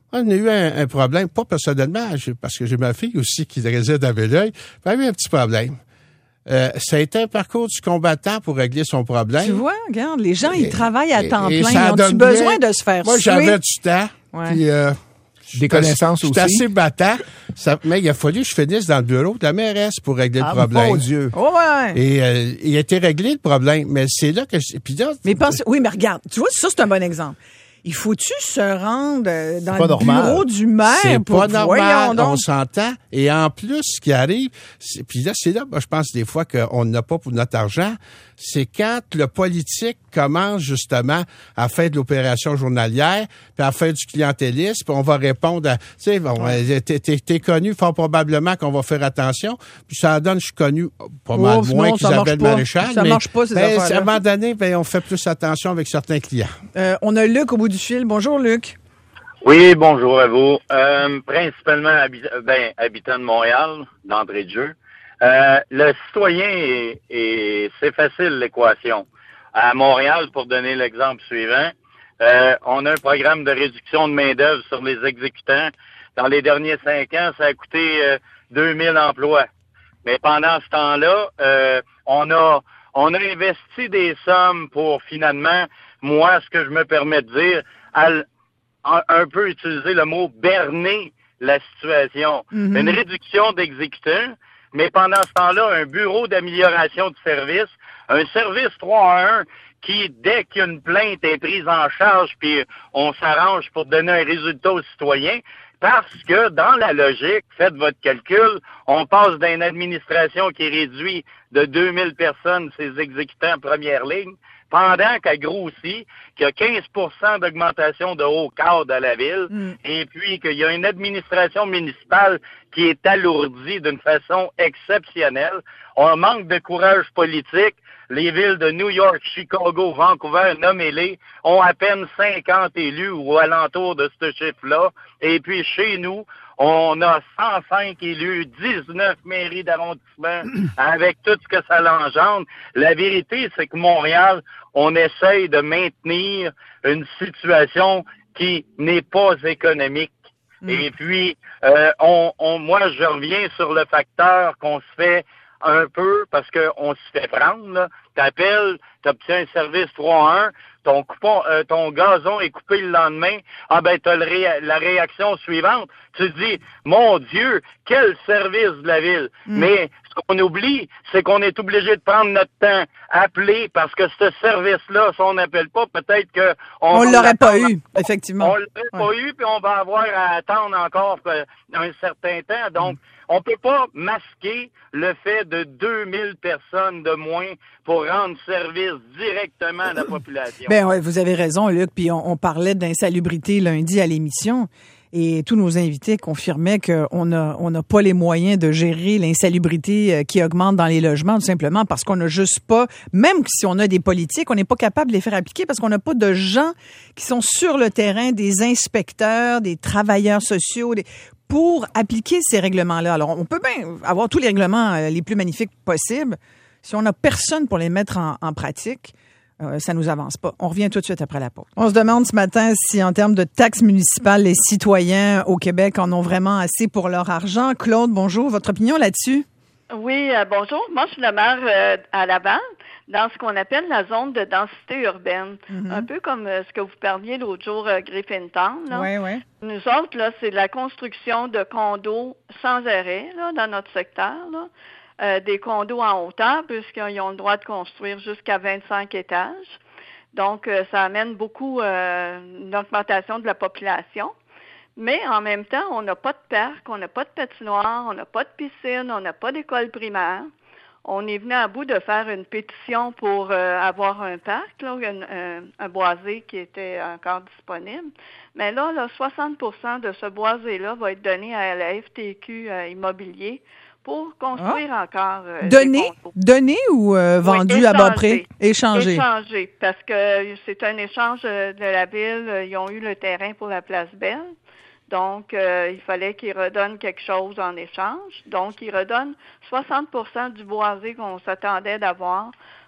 On a eu un, un problème, pas personnellement, parce que j'ai ma fille aussi qui réside à Belleuil. On a eu un petit problème. Euh, ça a été un parcours du combattant pour régler son problème. Tu vois, regarde, les gens, ils travaillent à temps et, plein. et Ils ont-tu besoin de se faire Moi, suer? j'avais du temps. Ouais. Puis, euh, Des connaissances aussi. J'étais assez battant. Ça, mais il a fallu que je finisse dans le bureau de la mairesse pour régler Ah, le problème. mon Dieu. Oh, ouais. Et euh, il a été réglé le problème. Mais c'est là que... Je, puis là, Mais pense, oui, mais regarde, tu vois, ça, c'est un bon exemple. Il faut-tu se rendre euh, dans pas le normal. bureau du maire c'est pour... pas Voyons normal, donc. on s'entend. Et en plus, ce qui arrive, c'est, puis là, c'est là, moi, je pense des fois qu'on n'a pas pour notre argent, c'est quand le politique commence justement à faire de l'opération journalière, puis à faire du clientélisme, puis on va répondre à, tu sais, bon, ouais. t'es, t'es, t'es connu, fort probablement qu'on va faire attention, puis ça donne, je suis connu pas mal Ouf, moins non, ça qu'Isabelle marche pas. Maréchal, Ça mais marche pas, ces ben, affaires-là. à un moment donné, ben, on fait plus attention avec certains clients. Euh, on a Luc au bout du fil. Bonjour, Luc. Oui, bonjour à vous. Euh, principalement habi- ben, habitant de Montréal, d'entrée de jeu. Euh, le citoyen, est, est, c'est facile l'équation. À Montréal, pour donner l'exemple suivant, euh, on a un programme de réduction de main-d'œuvre sur les exécutants. Dans les derniers cinq ans, ça a coûté euh, deux mille emplois. Mais pendant ce temps-là, euh, on a on a investi des sommes pour finalement, moi, ce que je me permets de dire, à un, un peu utiliser le mot berner la situation. Mm-hmm. Une réduction d'exécutants, mais pendant ce temps-là, un bureau d'amélioration de service, un service trois un un qui, dès qu'il y a une plainte, est prise en charge, puis on s'arrange pour donner un résultat aux citoyens, parce que dans la logique, faites votre calcul, on passe d'une administration qui est réduite de deux mille personnes, ses exécutants en première ligne, pendant qu'elle grossit, qu'il y a quinze pour cent d'augmentation de haut cadre à la ville, mm. et puis qu'il y a une administration municipale qui est alourdie d'une façon exceptionnelle. On manque de courage politique. Les villes de New York, Chicago, Vancouver, nommez-les, ont à peine cinquante élus ou alentour de ce chiffre-là. Et puis chez nous, on a cent cinq élus, dix-neuf mairies d'arrondissement, avec tout ce que ça l'engendre. La vérité, c'est que Montréal, on essaye de maintenir une situation qui n'est pas économique. Mm. Et puis, euh, on, on, moi, je reviens sur le facteur qu'on se fait un peu parce qu'on se fait prendre, là. T'appelles, t'obtiens un service trois un, ton coupon, euh, ton gazon est coupé le lendemain, ah ben t'as le ré- la réaction suivante. Tu te dis, mon Dieu, quel service de la ville. Mm. Mais ce qu'on oublie, c'est qu'on est obligé de prendre notre temps, appeler, parce que ce service-là, si on n'appelle pas, peut-être que on, on l'aurait pas eu, effectivement. On l'aurait ouais. pas eu, puis on va avoir à attendre encore un certain temps. Donc, mm. on peut pas masquer le fait de deux mille personnes de moins pour rendre service directement à la population. Ben ouais, vous avez raison, Luc. Puis on, on parlait d'insalubrité lundi à l'émission et tous nos invités confirmaient qu'on n'a on n'a pas les moyens de gérer l'insalubrité qui augmente dans les logements, tout simplement parce qu'on n'a juste pas, même si on a des politiques, on n'est pas capable de les faire appliquer parce qu'on n'a pas de gens qui sont sur le terrain, des inspecteurs, des travailleurs sociaux, des... pour appliquer ces règlements-là. Alors, on peut bien avoir tous les règlements euh, les plus magnifiques possibles. Si on n'a personne pour les mettre en, en pratique, euh, ça nous avance pas. On revient tout de suite après la pause. On se demande ce matin si, en termes de taxes municipales, les citoyens au Québec en ont vraiment assez pour leur argent. Claude, bonjour. Votre opinion là-dessus? Oui, euh, bonjour. Moi, je suis le maire euh, à Laval, dans ce qu'on appelle la zone de densité urbaine. Mm-hmm. Un peu comme euh, ce que vous parliez l'autre jour, euh, Griffintown. Oui, oui. Nous autres, là, c'est de la construction de condos sans arrêt, là, dans notre secteur, là. Euh, des condos en hauteur, puisqu'ils ont le droit de construire jusqu'à vingt-cinq étages. Donc, euh, ça amène beaucoup euh, d'augmentation de la population. Mais en même temps, on n'a pas de parc, on n'a pas de patinoire, on n'a pas de piscine, on n'a pas d'école primaire. On est venu à bout de faire une pétition pour euh, avoir un parc, là, un, un, un boisé qui était encore disponible. Mais là, là soixante pour cent de ce boisé-là va être donné à la F T Q euh, Immobilier pour construire ah. encore euh, donné, donné ou euh, vendu oui, à bas prix? Échangé. Échangé, parce que c'est un échange de la ville. Ils ont eu le terrain pour la Place Belle. Donc, euh, il fallait qu'ils redonnent quelque chose en échange. Donc, ils redonnent soixante pour cent du boisé qu'on s'attendait d'avoir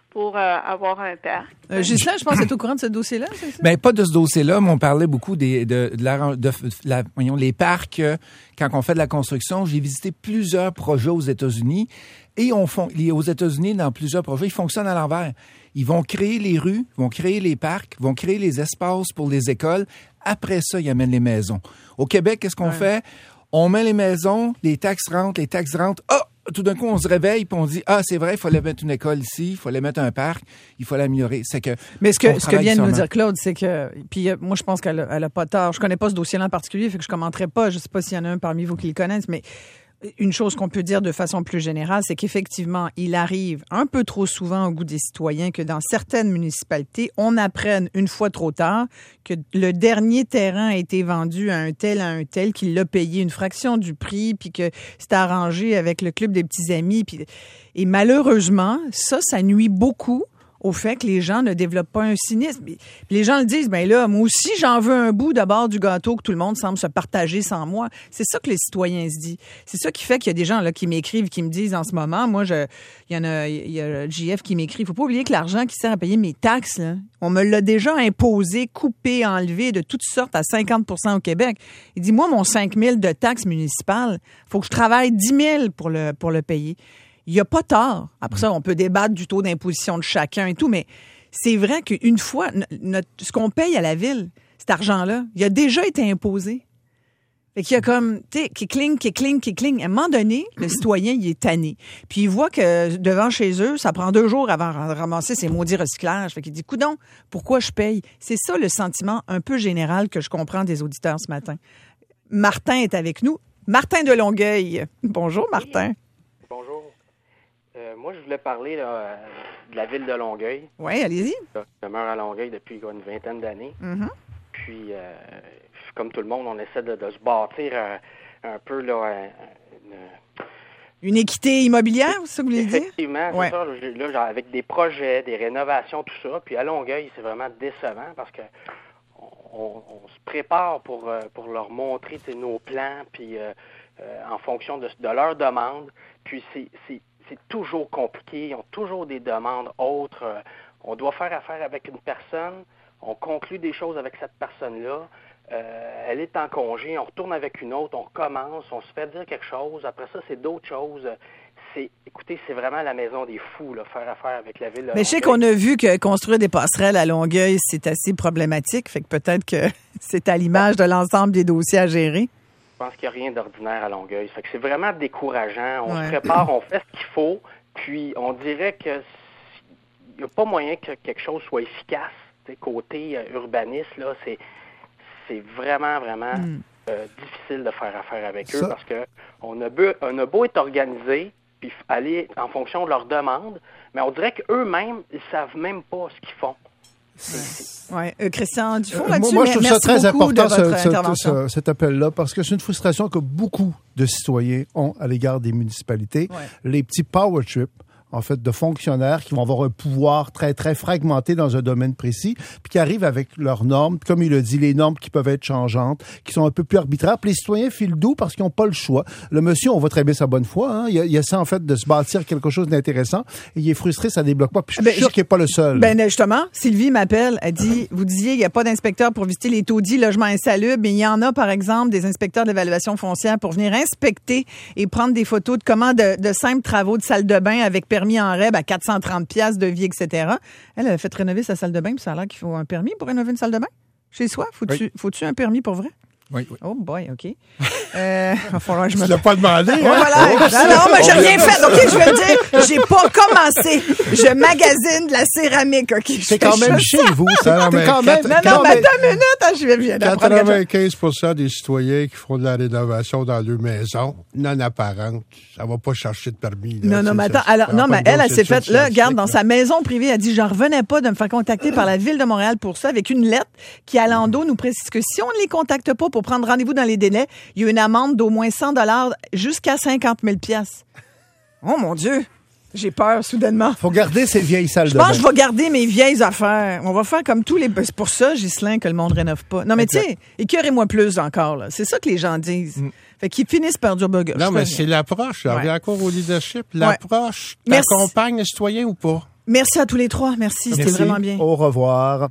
pour euh, avoir un parc. Euh, Ghislain, je pense que tu es au courant de ce dossier-là, c'est ça? Ben pas de ce dossier-là, mais on parlait beaucoup des de, de, la, de la, voyons, les parcs euh, quand on fait de la construction. J'ai visité plusieurs projets aux États-Unis et on font aux États-Unis dans plusieurs projets, ils fonctionnent à l'envers. Ils vont créer les rues, vont créer les parcs, vont créer les espaces pour les écoles. Après ça, ils amènent les maisons. Au Québec, qu'est-ce qu'on ouais. fait? On met les maisons, les taxes rentrent, les taxes rentrent. Ah! Tout d'un coup, on se réveille puis on dit ah c'est vrai, il fallait mettre une école ici, il fallait mettre un parc, il faut l'améliorer. C'est que mais ce que ce que vient de nous dire Claude, c'est que puis euh, moi je pense qu'elle a, elle a pas tort. Je connais pas ce dossier-là en particulier, fait que je commenterai pas. Je sais pas s'il y en a un parmi vous qui le connaissent, mais une chose qu'on peut dire de façon plus générale, c'est qu'effectivement, il arrive un peu trop souvent au goût des citoyens que dans certaines municipalités, on apprenne une fois trop tard que le dernier terrain a été vendu à un tel, à un tel, qu'il l'a payé une fraction du prix, puis que c'est arrangé avec le club des petits amis. Puis, et malheureusement, ça, ça nuit beaucoup au fait que les gens ne développent pas un cynisme. Puis les gens le disent, ben là, moi aussi, j'en veux un bout d'abord du gâteau que tout le monde semble se partager sans moi. C'est ça que les citoyens se disent. C'est ça qui fait qu'il y a des gens là qui m'écrivent, qui me disent en ce moment, moi, je, il y en a, il y a J F qui m'écrit, il faut pas oublier que l'argent qui sert à payer mes taxes, là, on me l'a déjà imposé, coupé, enlevé de toutes sortes à cinquante pour cent au Québec. Il dit, moi, mon cinq mille de taxes municipales, faut que je travaille dix mille pour le, pour le payer. Il n'y a pas tort. Après ça, on peut débattre du taux d'imposition de chacun et tout, mais c'est vrai qu'une fois, notre, ce qu'on paye à la ville, cet argent-là, il a déjà été imposé. Fait qu'il y a comme, tu sais, qui cligne, qui cligne, qui cligne. À un moment donné, le citoyen, il est tanné. Puis il voit que devant chez eux, ça prend deux jours avant de ramasser ses maudits recyclages. Fait qu'il dit, coudonc, pourquoi je paye? C'est ça le sentiment un peu général que je comprends des auditeurs ce matin. Martin est avec nous. Martin de Longueuil. Bonjour, Martin. Bonjour. Euh, moi, je voulais parler là, de la ville de Longueuil. Oui, allez-y. Je demeure à Longueuil depuis une vingtaine d'années. Mm-hmm. Puis, euh, comme tout le monde, on essaie de, de se bâtir un, un peu là, une... une équité immobilière, c'est ça que vous voulez dire? Effectivement, c'est ouais. ça. Là, genre, avec des projets, des rénovations, tout ça. Puis à Longueuil, c'est vraiment décevant parce que on, on se prépare pour, pour leur montrer nos plans, puis euh, euh, en fonction de, de leurs demandes. Puis c'est, c'est C'est toujours compliqué, ils ont toujours des demandes autres. On doit faire affaire avec une personne, on conclut des choses avec cette personne-là, euh, elle est en congé, on retourne avec une autre, on commence, on se fait dire quelque chose, après ça, c'est d'autres choses. C'est, écoutez, c'est vraiment la maison des fous, là, faire affaire avec la ville de Longueuil. Mais je sais qu'on a vu que construire des passerelles à Longueuil, c'est assez problématique, fait que peut-être que c'est à l'image de l'ensemble des dossiers à gérer. Je pense qu'il n'y a rien d'ordinaire à Longueuil. Fait que c'est vraiment décourageant. On ouais. se prépare, on fait ce qu'il faut, puis on dirait que il n'y a pas moyen que quelque chose soit efficace. T'sais, côté euh, urbaniste, là, c'est, c'est vraiment, vraiment mm. euh, difficile de faire affaire avec Ça. eux parce que on a, beau, on a beau être organisé, puis aller en fonction de leurs demandes, mais on dirait qu'eux-mêmes, ils savent même pas ce qu'ils font. Oui, euh, Christian Dufault, euh, là-dessus, moi, je trouve ça très important, ce, ce, ce, cet appel-là, parce que c'est une frustration que beaucoup de citoyens ont à l'égard des municipalités. Ouais. Les petits power trips, en fait, de fonctionnaires qui vont avoir un pouvoir très, très fragmenté dans un domaine précis, puis qui arrivent avec leurs normes, comme il a dit, les normes qui peuvent être changeantes, qui sont un peu plus arbitraires. Puis les citoyens filent doux parce qu'ils n'ont pas le choix. Le monsieur, on voit très bien sa bonne foi. Hein? Il, y a, il y a ça, en fait, de se bâtir quelque chose d'intéressant. Et il est frustré, ça débloque pas. Puis je suis ben, sûr je... qu'il n'est pas le seul. Ben justement, Sylvie m'appelle, elle dit, vous disiez, il n'y a pas d'inspecteur pour visiter les taudis, logements insalubres, mais il y en a, par exemple, des inspecteurs de l'évaluation foncière pour venir inspecter et prendre des photos de comment de, de simples travaux de salle de bain avec permis en reb à quatre cent trente piastres de vie, et cetera. Elle a fait rénover sa salle de bain, puis ça a l'air qu'il faut un permis pour rénover une salle de bain. Chez soi, faut-tu, oui. faut-tu un permis pour vrai? Oui, oui. Oh boy, OK. Euh, il va falloir que je me... Tu l'as pas demandé, hein? Oh, voilà. Oh, non, non, mais j'ai rien fait. OK, je veux dire, j'ai pas commencé. Je magasine de la céramique, OK? C'est quand même chez vous. C'est quand même... Non, non, mais attends une minute. Hein, je viens d'apprendre. quatre-vingt-quinze pour cent des citoyens qui font de la rénovation dans leur maison, non apparente, ça va pas chercher de permis. Là, non, non, mais attends. Alors, non, mais elle, elle s'est faite, là, regarde, dans sa maison privée, elle dit, j'en revenais pas de me faire contacter par la Ville de Montréal pour ça, avec une lettre qui, à l'endos, nous précise que si on ne les contacte pas pour prendre rendez-vous dans les délais, il y a une amende d'au moins cent dollars jusqu'à cinquante mille piastres. Oh mon Dieu! J'ai peur, soudainement. Faut garder ces vieilles salles je de bain. Je pense que je vais garder mes vieilles affaires. On va faire comme tous les... C'est pour ça, Ghislain, que le monde rénove pas. Non, mais tu sais, écœurez-moi plus encore, là. C'est ça que les gens disent. Mm. Fait qu'ils finissent par dire... Non, mais c'est l'approche. On revient encore au leadership. L'approche, ouais. t'accompagnes le citoyen ou pas? Merci à tous les trois. Merci, c'était Merci. vraiment bien. Au revoir.